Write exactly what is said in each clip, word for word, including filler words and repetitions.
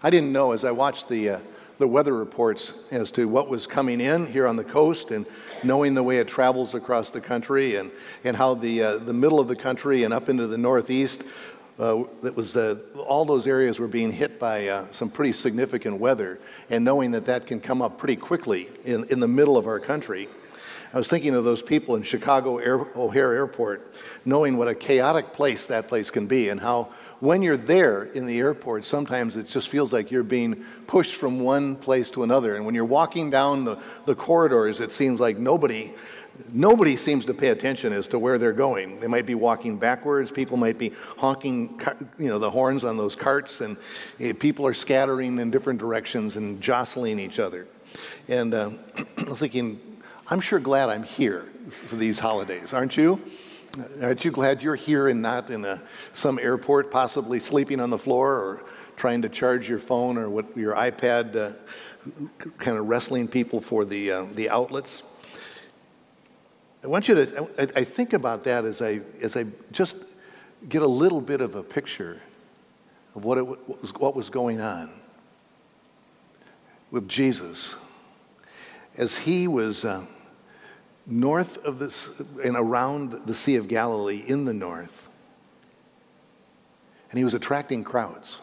I didn't know as I watched the uh, the weather reports as to what was coming in here on the coast, and knowing the way it travels across the country, and, and how the uh, the middle of the country and up into the northeast, uh, it was uh, all those areas were being hit by uh, some pretty significant weather, and knowing that that can come up pretty quickly in, in the middle of our country. I was thinking of those people in Chicago Air, O'Hare Airport, knowing what a chaotic place that place can be, and how when you're there in the airport, sometimes it just feels like you're being pushed from one place to another. And when you're walking down the, the corridors, it seems like nobody nobody seems to pay attention as to where they're going. They might be walking backwards. People might be honking, you know, the horns on those carts, and eh, people are scattering in different directions and jostling each other. And um, I was thinking, I'm sure glad I'm here for these holidays, aren't you? Aren't you glad you're here and not in a, some airport, possibly sleeping on the floor or trying to charge your phone or what your iPad, uh, kind of wrestling people for the uh, the outlets? I want you to. I, I think about that as I as I just get a little bit of a picture of what it what was what was going on with Jesus as he was. Uh, north of this and around the Sea of Galilee in the north. And he was attracting crowds.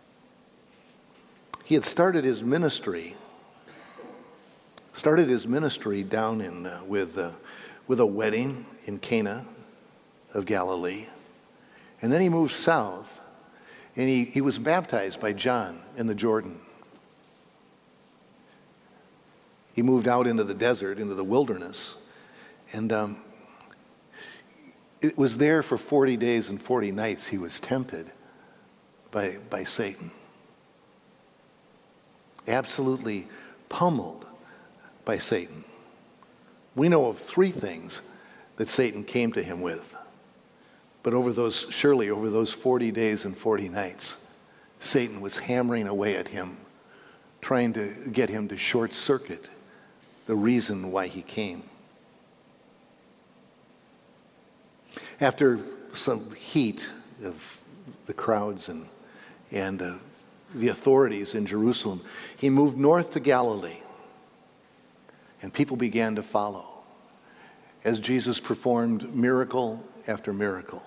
He had started his ministry, started his ministry down in uh, with uh, with a wedding in Cana of Galilee. And then he moved south, and he, he was baptized by John in the Jordan. He moved out into the desert, into the wilderness. And um, it was there for forty days and forty nights he was tempted by, by Satan. Absolutely pummeled by Satan. We know of three things that Satan came to him with. But over those, surely over those forty days and forty nights, Satan was hammering away at him, trying to get him to short circuit the reason why he came. After some heat of the crowds and, and uh, the authorities in Jerusalem, he moved north to Galilee, and people began to follow as Jesus performed miracle after miracle.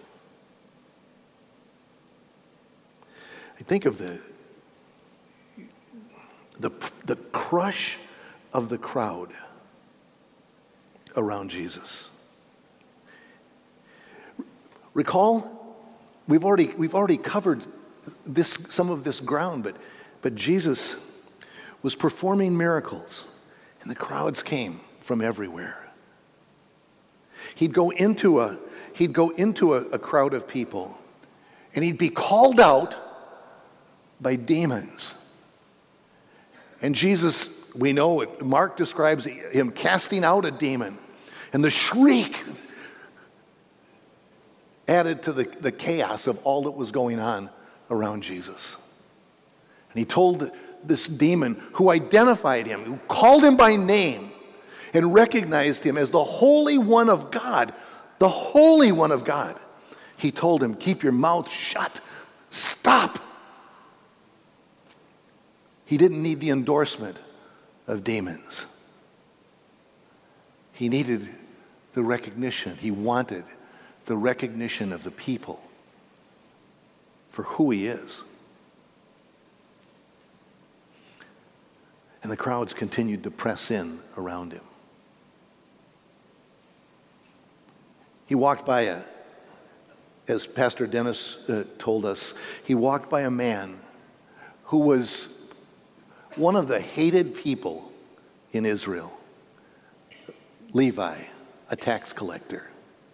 I think of the, the, the crush of the crowd around Jesus. Recall, we've already we've already covered this some of this ground, but but Jesus was performing miracles, and the crowds came from everywhere. He'd go into a he'd go into a, a crowd of people, and he'd be called out by demons. And Jesus, we know it, Mark describes him casting out a demon, and the shriek added to the, the chaos of all that was going on around Jesus. And he told this demon, who identified him, who called him by name, and recognized him as the Holy One of God, the Holy One of God. He told him, keep your mouth shut. Stop. He didn't need the endorsement of demons. He needed the recognition. He wanted the recognition of the people for who he is. And the crowds continued to press in around him. He walked by a, as Pastor Dennis uh, told us, he walked by a man who was one of the hated people in Israel, Levi, a tax collector.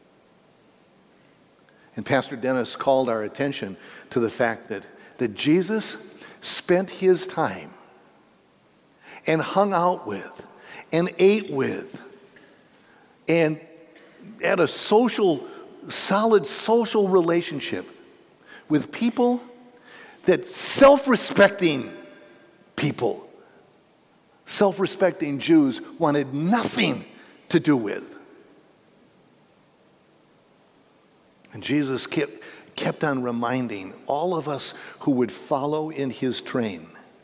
And Pastor Dennis called our attention to the fact that, that Jesus spent his time and hung out with and ate with and had a social, solid social relationship with people that self-respecting people, self-respecting Jews wanted nothing to do with. And Jesus kept, kept on reminding all of us who would follow in his train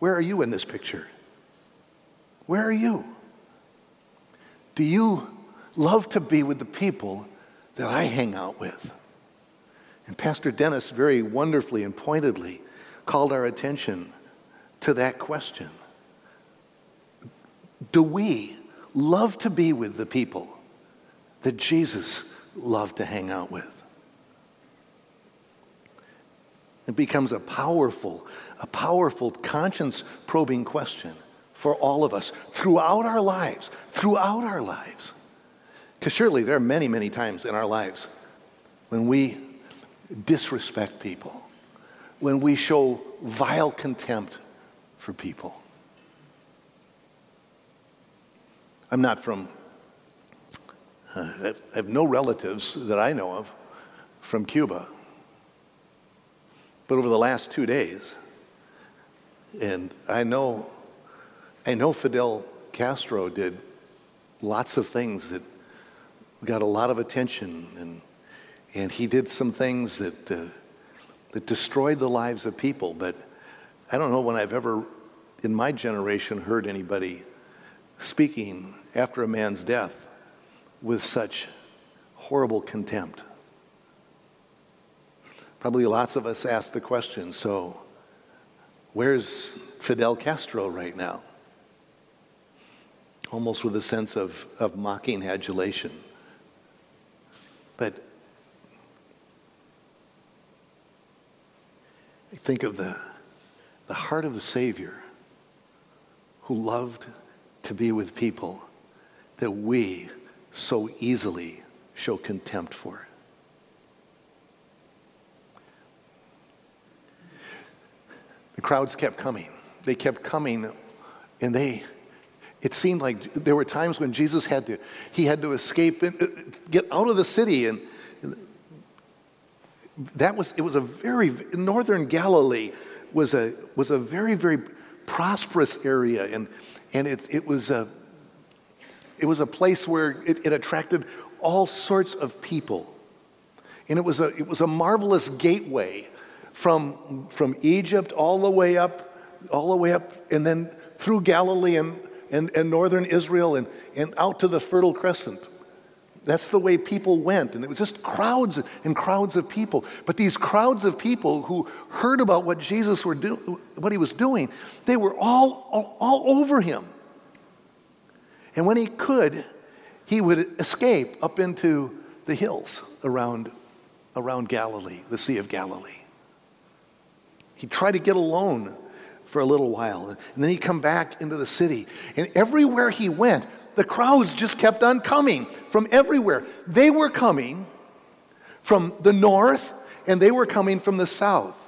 Where are you in this picture? Where are you? Do you love to be with the people that I hang out with? And Pastor Dennis very wonderfully and pointedly called our attention to that question. Do we love to be with the people that Jesus loved to hang out with? It becomes a powerful, a powerful conscience-probing question for all of us throughout our lives, throughout our lives. Because surely there are many, many times in our lives when we disrespect people, when we show vile contempt for people. I'm not from, uh, I have no relatives that I know of from Cuba. But over the last two days, and I know, I know Fidel Castro did lots of things that got a lot of attention, and and he did some things that uh, that destroyed the lives of people. But I don't know when I've ever, in my generation, heard anybody speaking after a man's death with such horrible contempt. Probably lots of us ask the question, so where's Fidel Castro right now? Almost with a sense of, of mocking adulation. But I think of the, the heart of the Savior who loved to be with people that we so easily show contempt for. The crowds kept coming. They kept coming, and they, it seemed like there were times when Jesus had to, he had to escape and get out of the city, and that was, it was a very, northern Galilee was a, was a very, very prosperous area, and, and it, it was a, it was a place where it, it attracted all sorts of people. And it was a, it was a marvelous gateway from, from Egypt all the way up, all the way up, and then through Galilee and, and, and northern Israel and, and out to the Fertile Crescent. That's the way people went, and it was just crowds and crowds of people. But these crowds of people who heard about what Jesus were do, what he was doing, they were all, all, all over him. And when he could, he would escape up into the hills around, around Galilee, the Sea of Galilee. He'd try to get alone for a little while, and then he'd come back into the city. And everywhere he went, the crowds just kept on coming from everywhere. They were coming from the north, and they were coming from the south.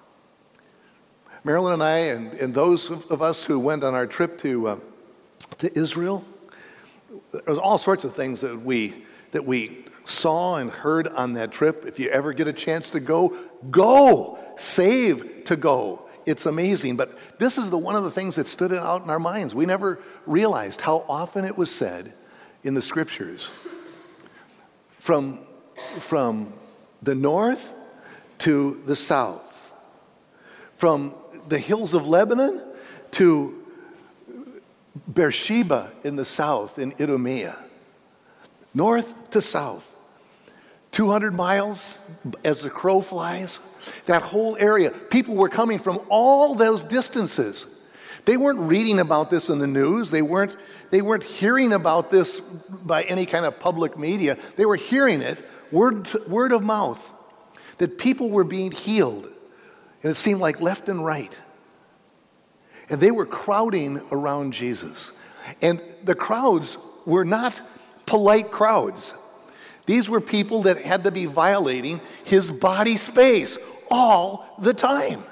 Marilyn and I, and, and those of, of us who went on our trip to uh, to Israel, there was all sorts of things that we that we saw and heard on that trip. If you ever get a chance to go, go. Save to go. It's amazing. But this is the one of the things that stood out in our minds. We never realized how often it was said in the scriptures. From, from the north to the south. From the hills of Lebanon to Beersheba in the south, in Idumea. North to south. two hundred miles as the crow flies. That whole area, people were coming from all those distances. They weren't reading about this in the news. They weren't, they weren't hearing about this by any kind of public media. They were hearing it, word, to, word of mouth, that people were being healed. And it seemed like left and right. And they were crowding around Jesus. And the crowds were not polite crowds. These were people that had to be violating his body space all the time.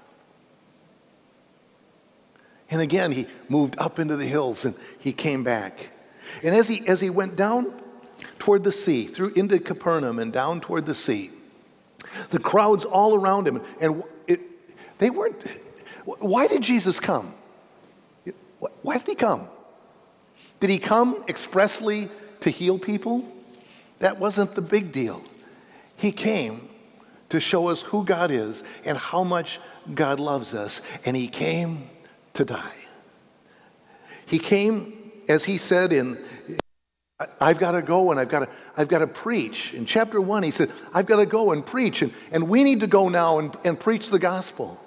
And again, he moved up into the hills and he came back. And as he as he went down toward the sea, through into Capernaum and down toward the sea, the crowds all around him, and it, they weren't. Why did Jesus come? Why did he come? Did he come expressly to heal people? That wasn't the big deal. He came to show us who God is and how much God loves us. And he came to die. He came, as he said in, I've got to go and I've got to, I've got to preach. In chapter one, he said, I've got to go and preach. And, and we need to go now and, and preach the gospel.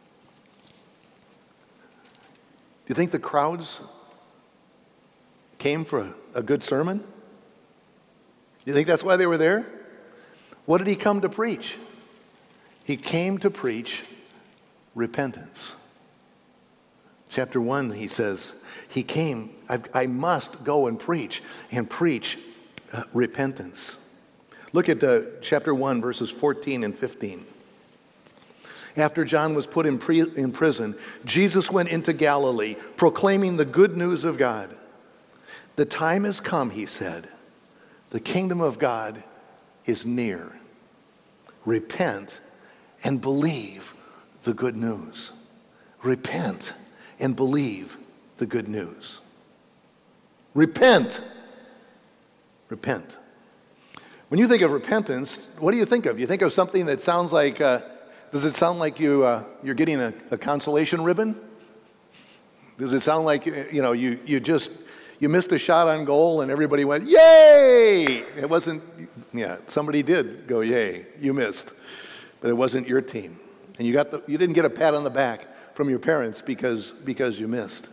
Do you think the crowds came for a, a good sermon? Do you think that's why they were there? What did he come to preach? He came to preach repentance. Chapter one, he says, he came, I've, I must go and preach, and preach uh, repentance. Look at uh, chapter one, verses fourteen and fifteen. After John was put in, pre- in prison, Jesus went into Galilee, proclaiming the good news of God. The time has come, he said. The kingdom of God is near. Repent and believe the good news. Repent and believe the good news. Repent. Repent. When you think of repentance, what do you think of? You think of something that sounds like, uh, does it sound like you, uh, you're getting a, a consolation ribbon? Does it sound like, you know, you, you just, you missed a shot on goal and everybody went, yay! It wasn't, yeah, somebody did go, yay, you missed. But it wasn't your team. And you got the, you didn't get a pat on the back from your parents because, because you missed.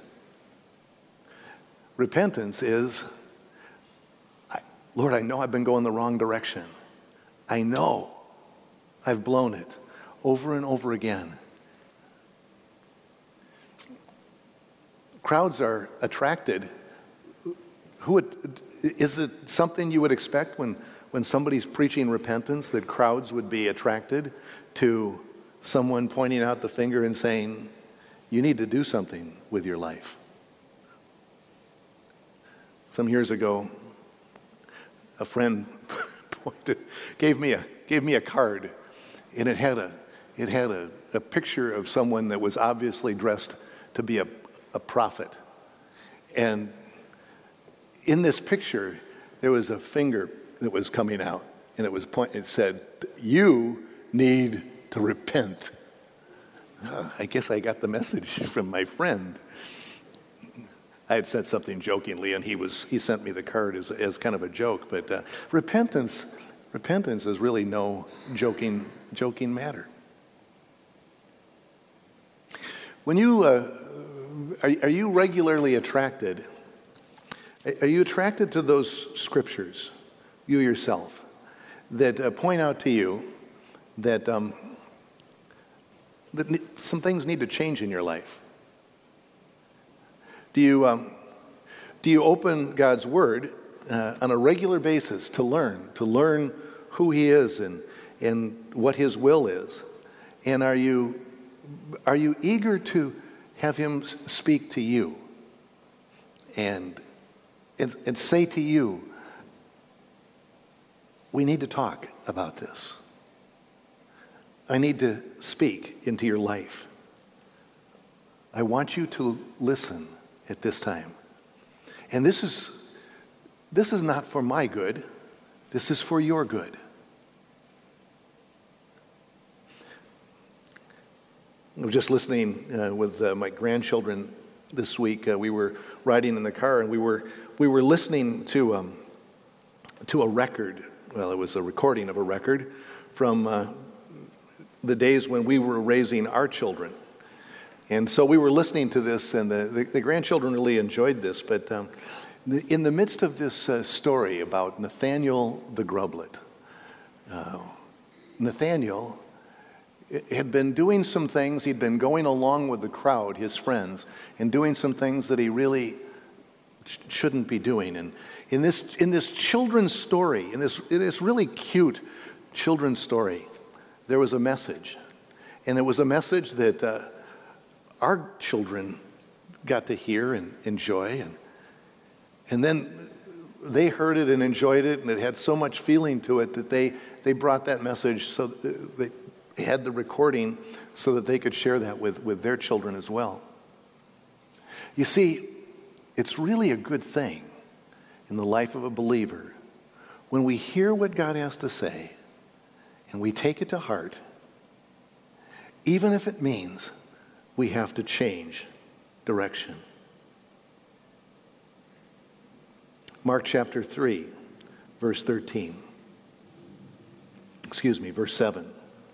Repentance is, I, Lord, I know I've been going the wrong direction. I know I've blown it over and over again. Crowds are attracted. Who would, is it something you would expect when, when somebody's preaching repentance that crowds would be attracted to someone pointing out the finger and saying, you need to do something with your life? Some years ago, a friend pointed, gave me a gave me a card, and it had a it had a, a picture of someone that was obviously dressed to be a, a prophet. And in this picture, there was a finger that was coming out, and it was point. It said, "You need to repent." Uh, I guess I got the message from my friend. I had said something jokingly, and he was he sent me the card as, as kind of a joke. But uh, repentance, repentance is really no joking joking matter. When you uh, are, are you regularly attracted? Are you attracted to those scriptures, you yourself, that uh, point out to you that um, that some things need to change in your life? Do you, um, do you open God's Word uh, on a regular basis to learn, to learn who He is and, and what His will is? And are you, are you eager to have Him speak to you and, and, and say to you, we need to talk about this. I need to speak into your life. I want you to listen at this time. And this is this is not for my good. This is for your good. I was just listening uh, with uh, my grandchildren this week. Uh, we were riding in the car, and we were we were listening to um, to a record. Well, it was a recording of a record from uh, the days when we were raising our children. And so we were listening to this, and the, the, the grandchildren really enjoyed this. But um, the, in the midst of this uh, story about Nathaniel the Grublet, uh, Nathaniel had been doing some things. He'd been going along with the crowd, his friends, and doing some things that he really sh- shouldn't be doing. And in this in this children's story, in this in this really cute children's story, there was a message, and it was a message that. Uh, Our children got to hear and enjoy, and and then they heard it and enjoyed it, and it had so much feeling to it that they they brought that message, so they had the recording so that they could share that with, with their children as well. You see, it's really a good thing in the life of a believer when we hear what God has to say and we take it to heart, even if it means we have to change direction. Mark chapter three, verse thirteen. Excuse me, verse seven.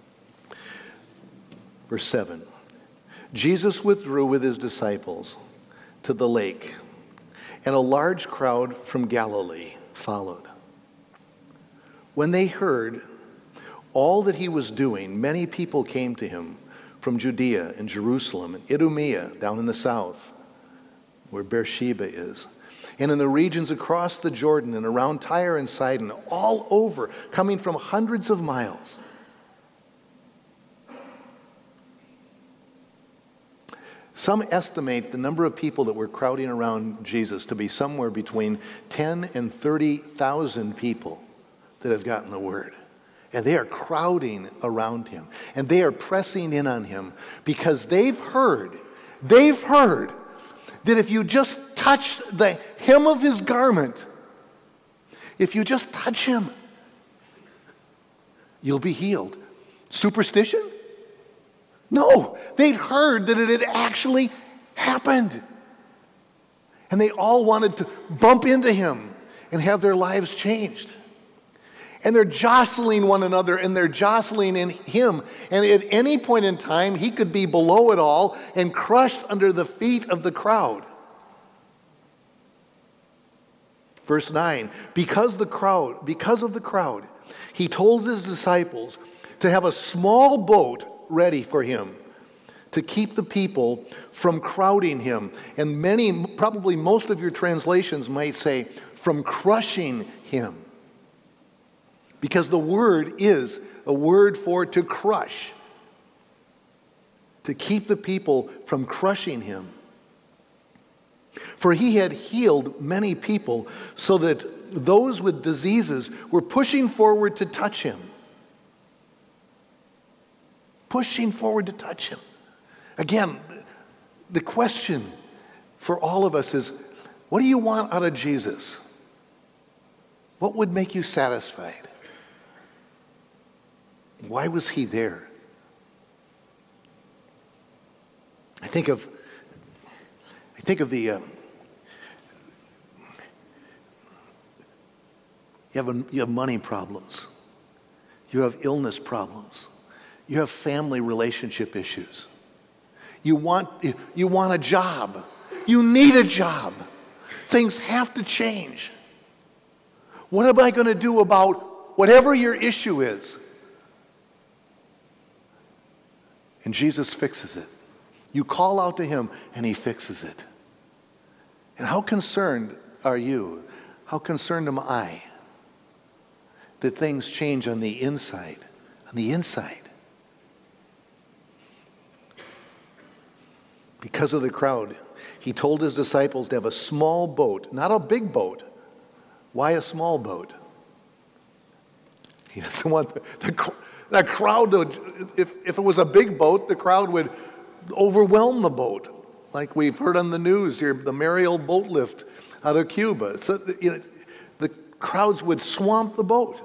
Verse seven. Jesus withdrew with his disciples to the lake, and a large crowd from Galilee followed. When they heard all that he was doing, many people came to him from Judea and Jerusalem and Idumea down in the south, where Beersheba is, and in the regions across the Jordan and around Tyre and Sidon, all over, coming from hundreds of miles. Some estimate the number of people that were crowding around Jesus to be somewhere between ten and thirty thousand people that have gotten the word. And they are crowding around him. And they are pressing in on him because they've heard, they've heard that if you just touch the hem of his garment, if you just touch him, you'll be healed. Superstition? No, they'd heard that it had actually happened. And they all wanted to bump into him and have their lives changed. And they're jostling one another, and they're jostling in him. And at any point in time, he could be below it all and crushed under the feet of the crowd. Verse nine, because the crowd, because of the crowd, he told his disciples to have a small boat ready for him to keep the people from crowding him. And many, probably most of your translations might say, from crushing him. Because the word is a word for to crush. To keep the people from crushing him. For he had healed many people so that those with diseases were pushing forward to touch him. Pushing forward to touch him. Again, the question for all of us is, what do you want out of Jesus? What would make you satisfied? Why was he there? I think of, I think of the, uh, you have, a, you have money problems. You have illness problems. You have family relationship issues. You want, you want a job. You need a job. Things have to change. What am I going to do about whatever your issue is? And Jesus fixes it. You call out to him and he fixes it. And how concerned are you? How concerned am I that things change on the inside? On the inside. Because of the crowd, he told his disciples to have a small boat, not a big boat. Why a small boat? He doesn't want the, the, the crowd to, if, if it was a big boat, the crowd would overwhelm the boat. Like we've heard on the news here, the Mariel boat lift out of Cuba. So, you know, the crowds would swamp the boat.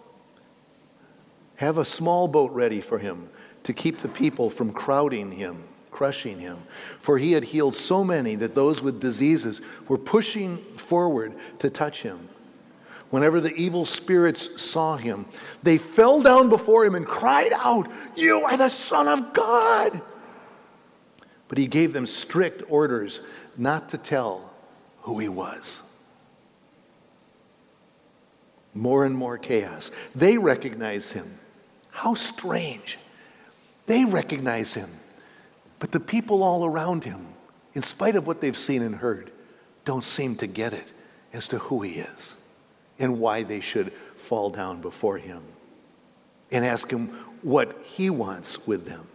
Have a small boat ready for him to keep the people from crowding him, crushing him. For he had healed so many that those with diseases were pushing forward to touch him. Whenever the evil spirits saw him, they fell down before him and cried out, "You are the Son of God!" But he gave them strict orders not to tell who he was. More and more chaos. They recognize him. How strange. They recognize him. But the people all around him, in spite of what they've seen and heard, don't seem to get it as to who he is and why they should fall down before him and ask him what he wants with them.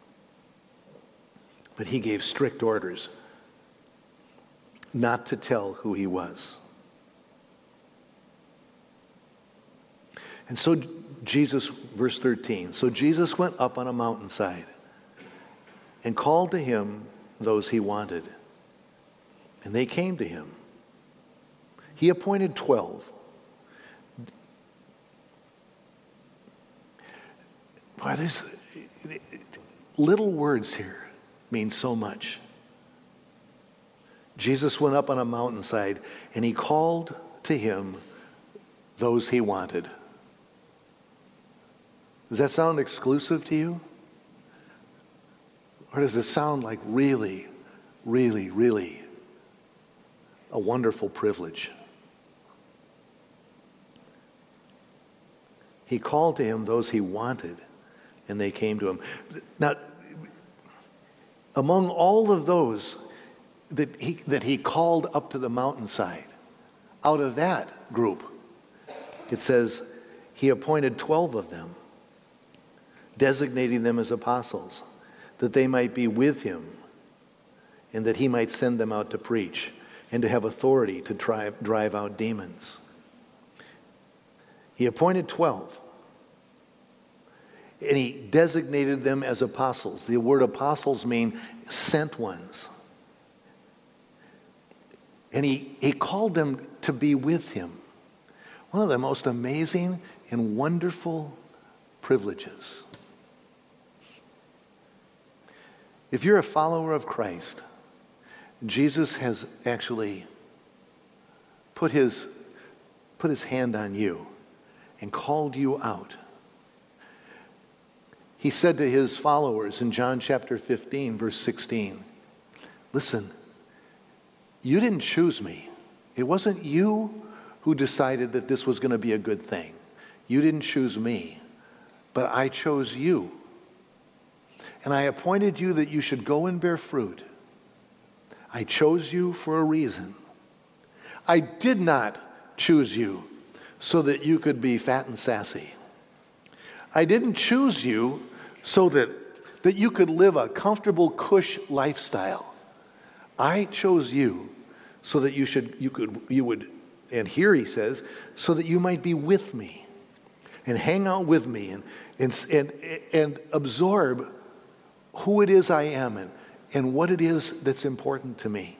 But he gave strict orders not to tell who he was. And so Jesus, verse thirteen, so Jesus went up on a mountainside and called to him those he wanted. And they came to him. He appointed twelve. Boy, there's little words here mean so much. Jesus went up on a mountainside and he called to him those he wanted. Does that sound exclusive to you? Or does it sound like really, really, really a wonderful privilege? He called to him those he wanted, and they came to him. Now, among all of those that he, that he called up to the mountainside, out of that group, it says he appointed twelve of them, designating them as apostles, that they might be with him and that he might send them out to preach and to have authority to drive, drive out demons. He appointed twelve, and he designated them as apostles. The word apostles mean sent ones. And he, he called them to be with him. One of the most amazing and wonderful privileges. If you're a follower of Christ, Jesus has actually put his, put his hand on you and called you out. He said to his followers in John chapter fifteen, verse sixteen, listen, you didn't choose me. It wasn't you who decided that this was going to be a good thing. You didn't choose me, but I chose you. And I appointed you that you should go and bear fruit. I chose you for a reason. I did not choose you so that you could be fat and sassy. I didn't choose you so that, that you could live a comfortable, cush lifestyle. I chose you so that you should, you could, you would, and here he says, so that you might be with me and hang out with me and and and, and absorb who it is I am and, and what it is that's important to me.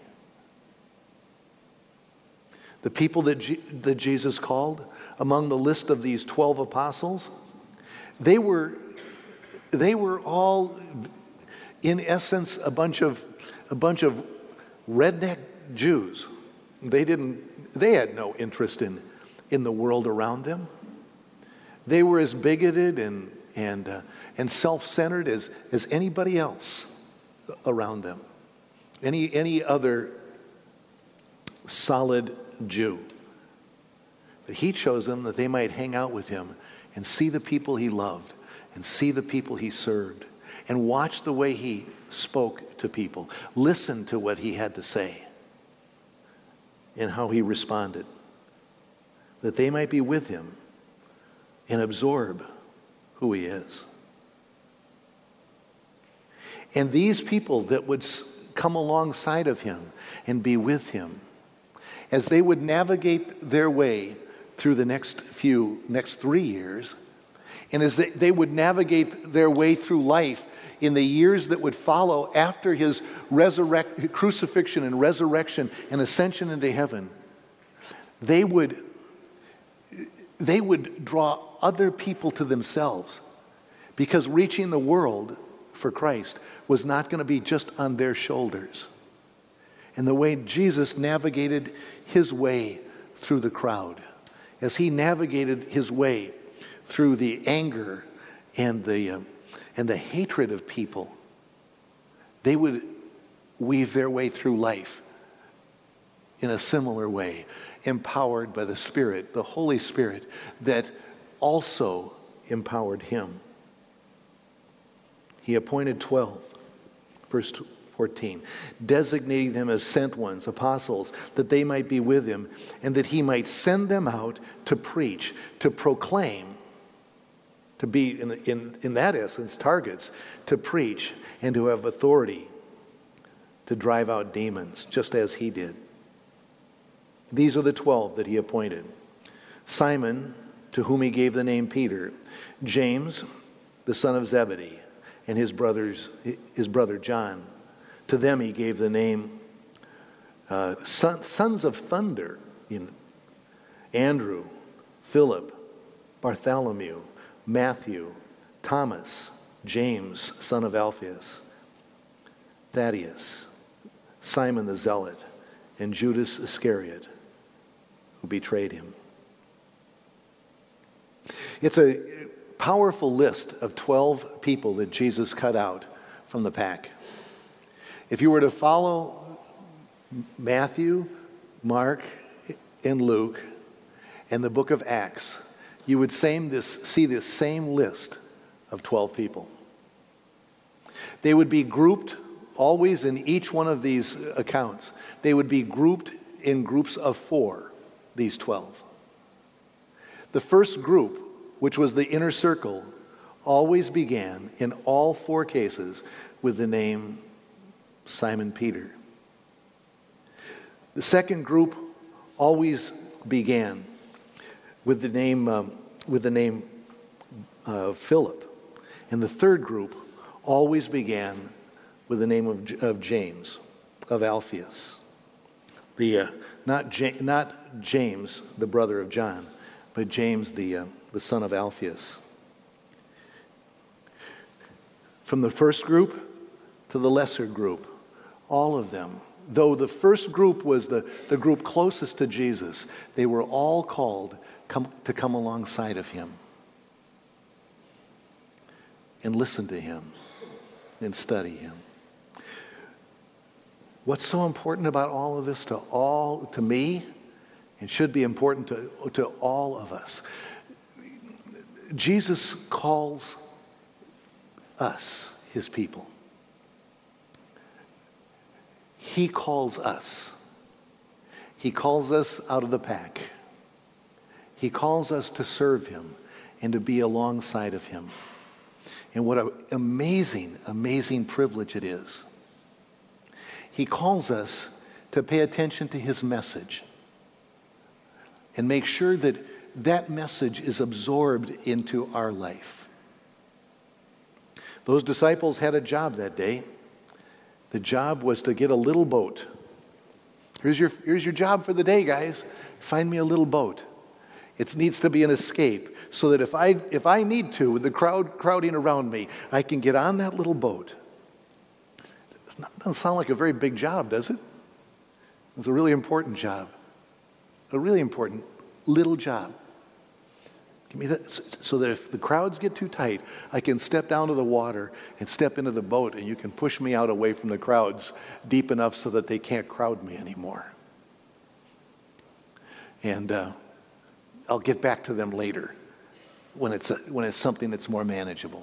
The people that, G- that Jesus called among the list of these twelve apostles, they were, they were all, in essence, a bunch of a bunch of redneck Jews. They didn't. They had no interest in in the world around them. They were as bigoted and and uh, and self-centered as as anybody else around them. Any any other solid Jew. But he chose them that they might hang out with him and see the people he loved and see the people he served and watch the way he spoke to people, listen to what he had to say and how he responded, that they might be with him and absorb who he is. And these people that would come alongside of him and be with him, as they would navigate their way through the next few, next three years, and as they, they would navigate their way through life in the years that would follow after his resurrect, crucifixion and resurrection and ascension into heaven, they would, they would draw other people to themselves, because reaching the world for Christ was not going to be just on their shoulders. And the way Jesus navigated his way through the crowd, as he navigated his way through the anger and the um, and the hatred of people, they would weave their way through life in a similar way, empowered by the Spirit, the Holy Spirit, that also empowered him. He appointed twelve, verse fourteen, designating them as sent ones, apostles, that they might be with him, and that he might send them out to preach, to proclaim, to be, in, in, in that essence, targets, to preach and to have authority to drive out demons, just as he did. These are the twelve that he appointed. Simon, to whom he gave the name Peter, James, the son of Zebedee, and his brothers, his brother John. To them he gave the name uh, son, sons of thunder, you know, Andrew, Philip, Bartholomew, Matthew, Thomas, James, son of Alphaeus, Thaddeus, Simon the Zealot, and Judas Iscariot, who betrayed him. It's a powerful list of twelve people that Jesus cut out from the pack. If you were to follow Matthew, Mark, and Luke, and the book of Acts, you would same this, see this same list of twelve people. They would be grouped always in each one of these accounts. They would be grouped in groups of four, these twelve. The first group, which was the inner circle, always began in all four cases with the name Simon Peter. The second group always began with the name um, with the name uh, Philip, and the third group always began with the name of, of James, of Alphaeus. The uh, not ja- not James, the brother of John, but James, the uh, the son of Alphaeus. From the first group to the lesser group, all of them, though the first group was the, the group closest to Jesus, they were all called come, to come alongside of him and listen to him and study him. What's so important about all of this to all, to me, and should be important to, to all of us? Jesus calls us, his people. He calls us. He calls us out of the pack. He calls us to serve him and to be alongside of him. And what an amazing, amazing privilege it is. He calls us to pay attention to his message and make sure that that message is absorbed into our life. Those disciples had a job that day. The job was to get a little boat. Here's your, here's your job for the day, guys. Find me a little boat. It needs to be an escape so that if I, if I need to, with the crowd crowding around me, I can get on that little boat. It doesn't sound like a very big job, does it? It's a really important job. A really important little job. Give me that, so that if the crowds get too tight, I can step down to the water and step into the boat, and you can push me out away from the crowds deep enough so that they can't crowd me anymore. And uh, I'll get back to them later when it's a, when it's something that's more manageable.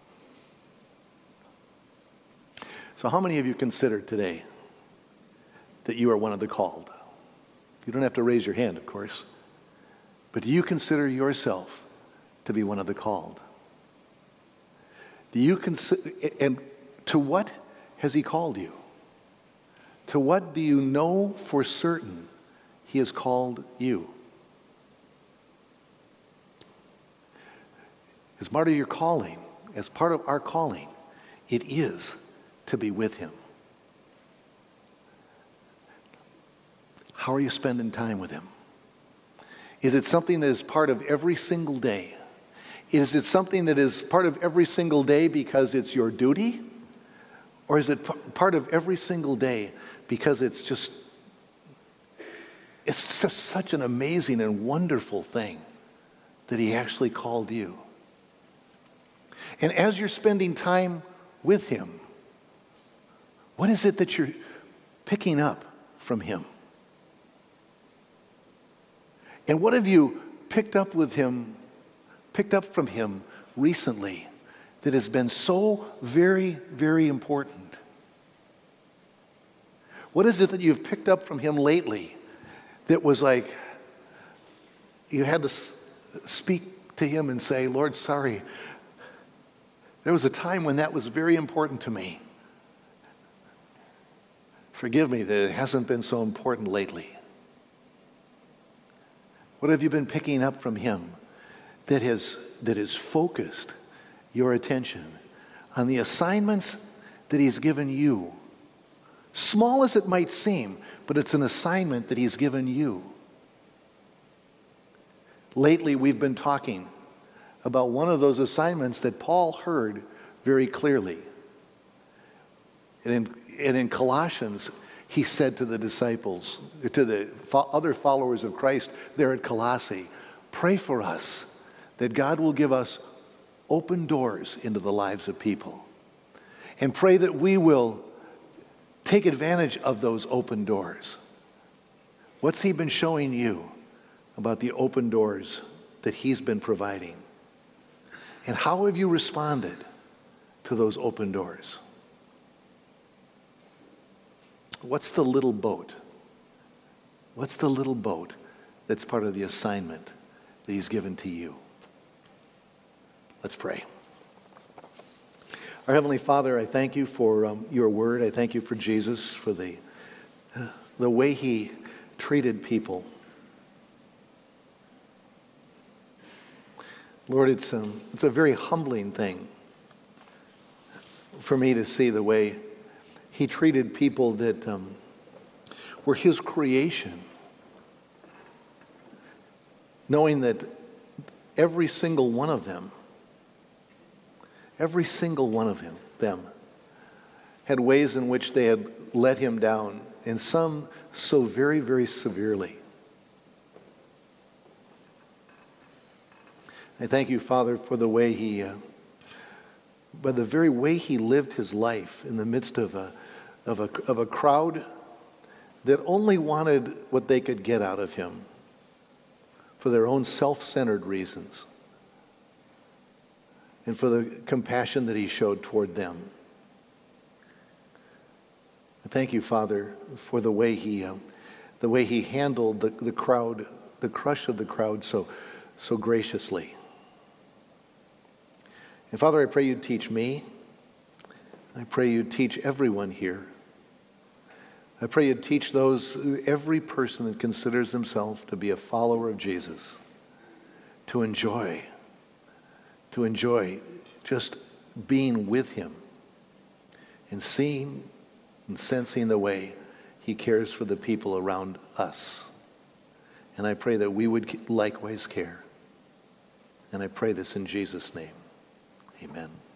So how many of you consider today that you are one of the called? You don't have to raise your hand, of course. But do you consider yourself to be one of the called? Do you consider, and to what has he called you? To what do you know for certain he has called you? As part of your calling, as part of our calling, it is to be with him. How are you spending time with him? Is it something that is part of every single day? Is it something that is part of every single day because it's your duty? Or is it p- part of every single day because it's just, it's just such an amazing and wonderful thing that he actually called you? And as you're spending time with him, what is it that you're picking up from him? And what have you picked up with him, picked up from him recently that has been so very, very important? What is it that you've picked up from him lately that was like you had to speak to him and say, Lord, sorry, there was a time when that was very important to me. Forgive me that it hasn't been so important lately. What have you been picking up from him that has that has focused your attention on the assignments that he's given you? Small as it might seem, but it's an assignment that he's given you. Lately, we've been talking about one of those assignments that Paul heard very clearly. And in, and in Colossians, he said to the disciples, to the fo- other followers of Christ there at Colossae, pray for us that God will give us open doors into the lives of people. And pray that we will take advantage of those open doors. What's he been showing you about the open doors that he's been providing? And how have you responded to those open doors? What's the little boat? What's the little boat that's part of the assignment that he's given to you? Let's pray. Our Heavenly Father, I thank you for um, your word. I thank you for Jesus, for the, uh, the way he treated people. Lord, it's, um, it's a very humbling thing for me to see the way he treated people that um, were his creation, knowing that every single one of them Every single one of him, them had ways in which they had let him down, and some so very, very severely. I thank you, Father, for the way he, uh, by the very way he lived his life in the midst of a, of a, of a crowd that only wanted what they could get out of him for their own self-centered reasons, and for the compassion that he showed toward them. I thank you, Father, for the way he, um, the way he handled the, the crowd, the crush of the crowd so, so graciously. And Father, I pray you teach me. I pray you teach everyone here. I pray you teach those, every person that considers himself to be a follower of Jesus, to enjoy to enjoy just being with him and seeing and sensing the way he cares for the people around us. And I pray that we would likewise care. And I pray this in Jesus' name. Amen.